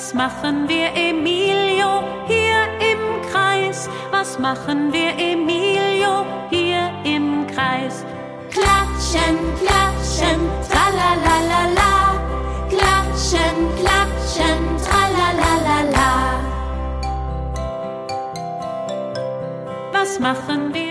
Was machen wir, Emilio, hier im Kreis? Was machen wir, Emilio, hier im Kreis? Klatschen, klatschen, tralalalala. Klatschen, klatschen, tralalalala. Was machen wir?